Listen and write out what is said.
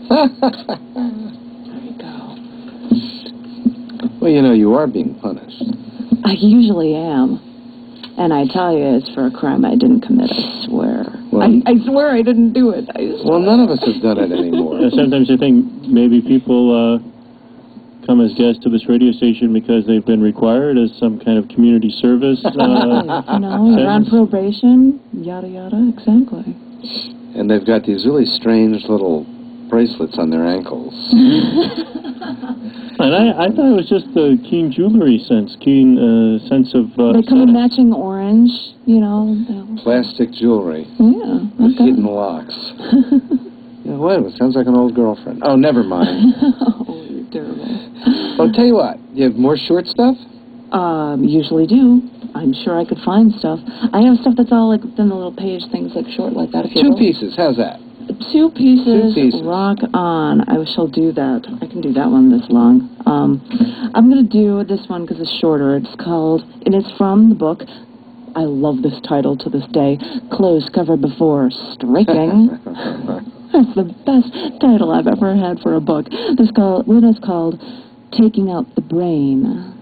There you go. Well, you know, you are being punished. I usually am. And I tell you, it's for a crime I didn't commit, I swear. Well, I swear I didn't do it. Well, none of us have done it anymore. Sometimes I think maybe people come as guests to this radio station because they've been required as some kind of community service. You know, you're on probation, yada, yada, exactly. And they've got these really strange little bracelets on their ankles. And I thought it was just the keen jewelry sense of... they come in matching orange, you know. Plastic jewelry. Yeah. With hidden locks. Yeah, what? It sounds like an old girlfriend. Oh, never mind. Oh, you're terrible. Oh, tell you what. You have more short stuff? Usually do. I'm sure I could find stuff. I have stuff that's all like within the little page things, like short like that. If you 2 pieces. How's that? 2 pieces. 2 pieces. Rock on. I shall do that. I can do that one this long. I'm going to do this one because it's shorter. It's called, and it's from the book. I love this title to this day. Closed Cover Before Striking. That's the best title I've ever had for a book. This one is called Taking Out the Brain.